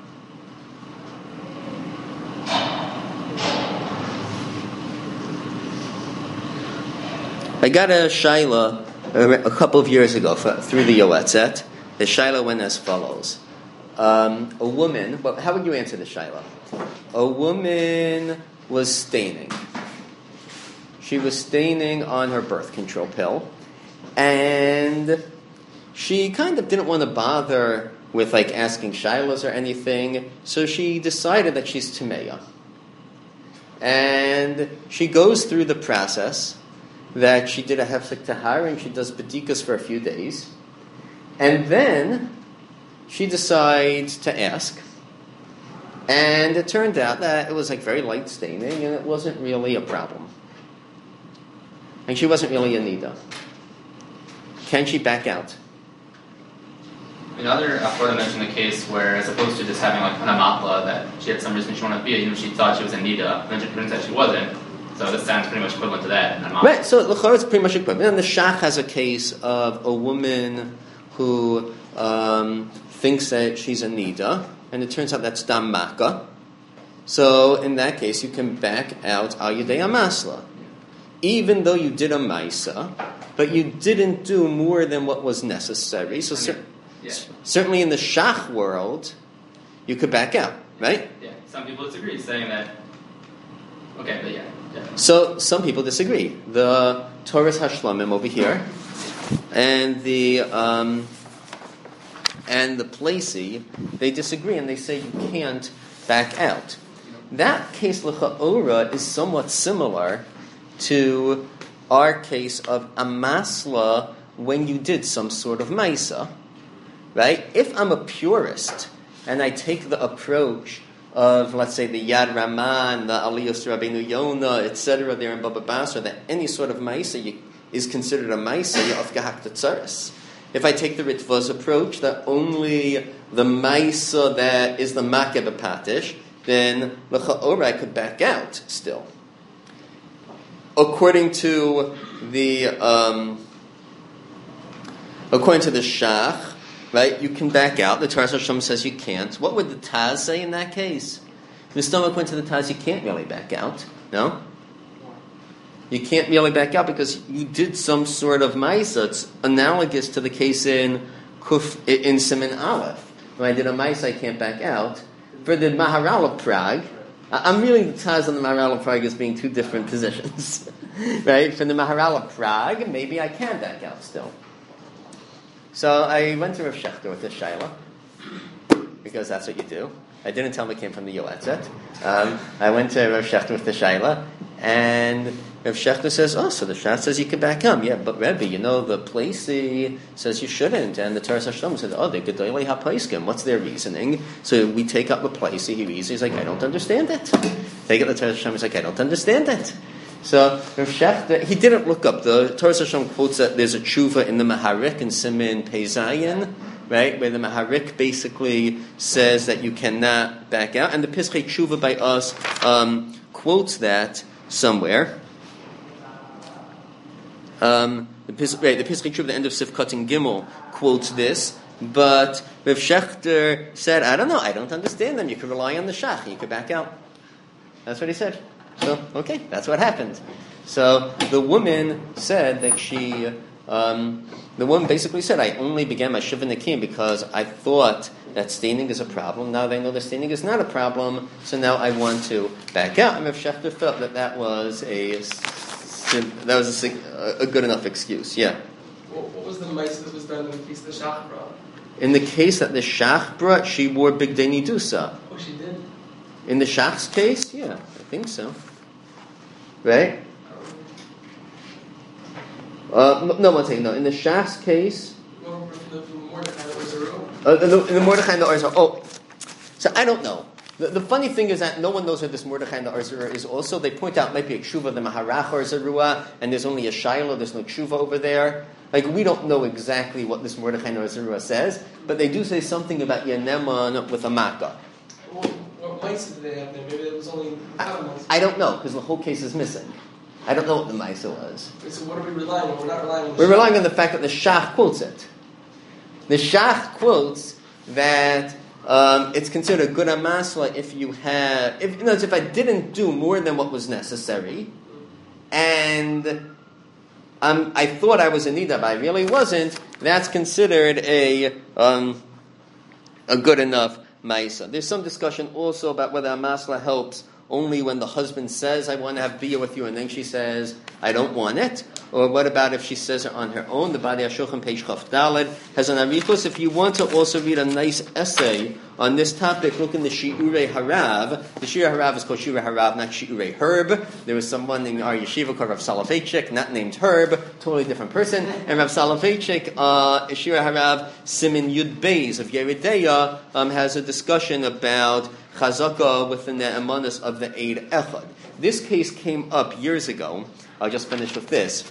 I got a shaila a couple of years ago for, through the Yoetzet. The shaila went as follows. Um, a woman, well, how would you answer the shaila? A woman was staining. She was staining on her birth control pill. And she kind of didn't want to bother with like asking shilas or anything, so she decided that she's Tameya. And she goes through the process that she did a hefsek tahara and she does bedikas for a few days. And then she decides to ask. And it turned out that it was like very light staining and it wasn't really a problem. and she wasn't really a nida. Can she back out? Another Aforda mentioned the case where, as opposed to just having like an amatla that she had some reason she wanted to be, you know, she thought she was a nida, and then she turns out she wasn't. So this sounds pretty much equivalent to that. Right. So l'chara is pretty much equivalent. And the Shach has a case of a woman who um, thinks that she's a nida, and it turns out that's dam maka. So in that case, you can back out al yedei amasla, even though you did a maisa, but you didn't do more than what was necessary. So. I mean, Yeah. Certainly in the Shach world, you could back out, right? Yeah, some people disagree, saying that, okay, but yeah. yeah. So some people disagree. The Torah's Hashlamim over here, and the um, and the Placey, they disagree, and they say you can't back out. That case, l'cha'ora, is somewhat similar to our case of Amasla when you did some sort of Maisa. Right? If I'm a purist and I take the approach of, let's say, the Yad Raman, the Aliyos Rabbeinu Yonah, et cetera, there in Baba Basra, that any sort of Maisa is considered a Maisa of Gehak Tzaris. If I take the Ritvaz approach that only the Maisa that is the Makeh B'Patish, then l'cha'ora I could back out still. According to the um, according to the Shach, right, you can back out. The Torah Hashem says you can't. What would the Taz say in that case? Mishnah, according to the Taz, you can't really back out. No? You can't really back out because you did some sort of Maisa. It's analogous to the case in Kuf, in Siman Aleph. When I did a Maisa, I can't back out. For the Maharal of Prague, I'm reading the Taz and the Maharal of Prague as being two different positions. Right? For the Maharal of Prague, maybe I can back out still. So I went to Rav Shechter with this Shaila, because that's what you do. I didn't tell him it came from the Yoetzet. Um, I went to Rav Shechter with the Shaila, and Rav Shechter says, oh, so the Shach says you can back up. Yeah, but Rebbe, you know, the Placey says you shouldn't. And the Torah Hashem said, oh, they're Gedolei HaPaiskim. What's their reasoning? So we take up the Placey. He reasons, he's like, I don't understand it. Take up the Torah Hashem, he's like, I don't understand it. So Rav Shechter, he didn't look up. The Torah Hashem quotes that there's a tshuva in the Maharik in Siman Pei Zayin, right, where the Maharik basically says that you cannot back out, and the Pischei Tshuva by us um, quotes that somewhere. Um, the Pis- right, the Pischei Tshuva, the end of Sifkat and Gimel, quotes this, but Rav Shechter said, I don't know, I don't understand them. You could rely on the Shach, you could back out. That's what he said. So, okay, that's what happened. So the woman said that she, um, the woman basically said, I only began my Shiva Nakim because I thought that staining is a problem. Now that I know that staining is not a problem, so now I want to back out. And Rav Shechter felt that that was a, that was a, a good enough excuse. Yeah. What, what was the mice that was done in the case of the Shach brought? In the case that the Shach brought, she wore Big Deni Dusa. Oh, she did? In the Shach's case, yeah, I think so. Right? Uh, no, one second. No, in the Shach's case, Well, the, the Mordechai that was a row. uh, in, the, in the Mordechai and the Arzur. Oh, so I don't know. The, the funny thing is that no one knows who this Mordechai and the Arzur is. Also, they point out maybe a tshuva the Maharach Arzurua, and there's only a Shiloh. There's no tshuva over there. Like we don't know exactly what this Mordechai and Arzurua says, but they do say something about Yaneman with a Makkah. Well, what mice did they have there? Maybe it was only I, mice. I don't know because the whole case is missing. I don't know what the Maisa was. So what are we relying on? We're not relying on the We're Shach. relying on the fact that the Shach quotes it. The Shach quotes that um, it's considered a good amasla if you have, if you know, if I didn't do more than what was necessary, and um, I thought I was a nida, but I really wasn't. That's considered a um, a good enough ma'isa. There's some discussion also about whether a masla helps only when the husband says, I want to have bia with you, and then she says, I don't want it. Or what about if she says it on her own? The Badi HaShulchan, page Chaf Daled, has an arichos. If you want to also read a nice essay on this topic, look in the Shi'urei Harav. The Shi'urei Harav is called Shi'urei Harav, not Shi'urei Herb. There was someone in our yeshiva called Rav Soloveitchik, not named Herb, totally different person. And Rav Soloveitchik, uh, Shi'urei Harav, Simin Yud Beis of Yeridea, um, has a discussion about chazaka with the ne'emanis of the Eid Echad. This case came up years ago. I'll just finish with this.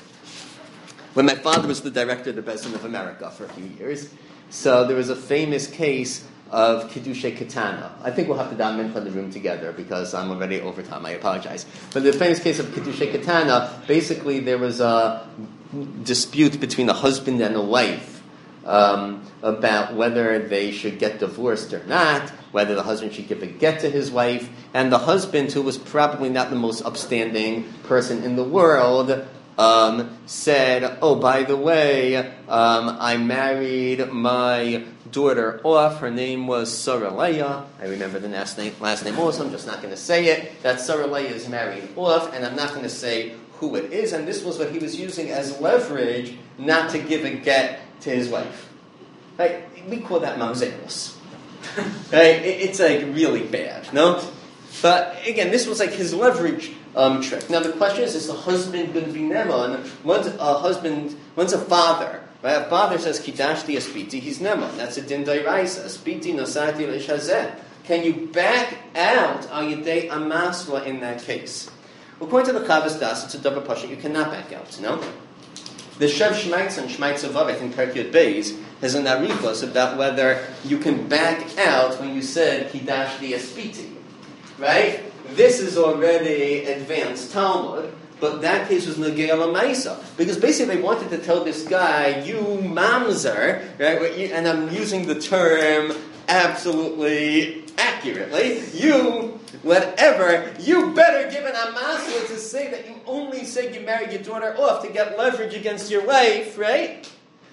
When my father was the director of the Beis Din of America for a few years, so there was a famous case of Kiddushay Ketana. I think we'll have to daven mincha in the room together because I'm already over time. I apologize. But the famous case of Kiddushay Ketana, basically there was a dispute between a husband and a wife um, about whether they should get divorced or not, whether the husband should give a get to his wife, and the husband, who was probably not the most upstanding person in the world, um, said, oh, by the way, um, I married my daughter off. Her name was Sarah Leah. I remember the last name, last name also. I'm just not going to say it. That Sarah Leah is married off, and I'm not going to say who it is. And this was what he was using as leverage not to give a get to his wife. Right? We call that mamzeros. Right? It's like really bad, no? But again, this was like his leverage um, trick. Now the question is: is the husband going to be neman? Once a husband, once a father. Right? A father says, Kidashti aspiti, he's neman. That's a din dairaisa. Aspiti nosati l'shazeh. Can you back out al yedei amasla in that case? According to the Chavas Das, it's a double pasha. You cannot back out, no? The Shev Shmaitz and Shmaitz Avav, I think Perkiyot Beis, has an arichos about whether you can back out when you said Kidashti aspiti. Right? This is already advanced Talmud. But that case was Negei Lamaisa. Because basically they wanted to tell this guy, you mamzer, right? And I'm using the term absolutely accurately. You, whatever, you better give an amasla to say that you only said you married your daughter off to get leverage against your wife, right?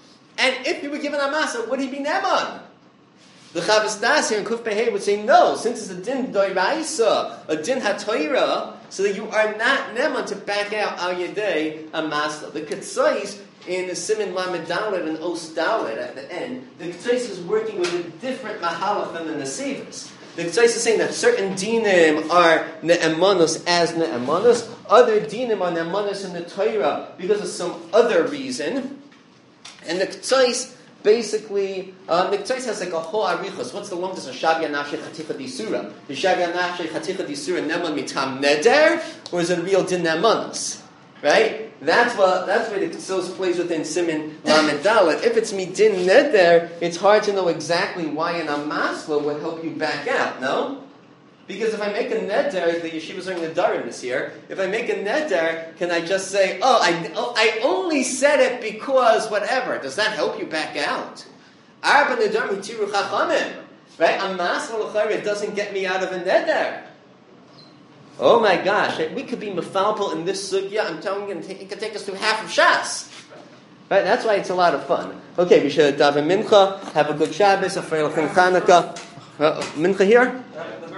And if you were given amasla, would he be neman? The Chavas Das here in Kuf Pehei would say no, since it's a din doiraisa, a din hatoira, so that you are not neman to back out al yedei a masla. The Ketzais in the Siman Lamed Dalet and Os Dalet at the end, the Ketzais is working with a different mahalach than the Nesivos. The Ketzais is saying that certain dinim are ne'emanos as ne'emanos, other dinim are ne'emanos in the Torah because of some other reason, and the Ketzais basically, uh, the Ketzais has like a whole arichos. What's the longest of Shavya Nafshei Chaticha Disura? Is Shavya Nafshei Chaticha Disura neman mitam neder, or is it a real din nemanos? Right? That's what. That's where the Ketzos plays within Siman Lamed Dalet. If it's midin neder, it's hard to know exactly why an amasla would help you back out. No. Because if I make a neder, the yeshiva's doing the darim this year. If I make a neder, can I just say, oh I, oh, I only said it because whatever? Does that help you back out? Arba neder mitiru chachamim. Right? A masla l'chayre doesn't get me out of a neder. Oh my gosh, we could be mefalpel in this sugya. I'm telling you, it could take us through half of Shas. Right? That's why it's a lot of fun. Okay, we should daven mincha. Have a good Shabbos. A freilich Chanukah. Uh, mincha here.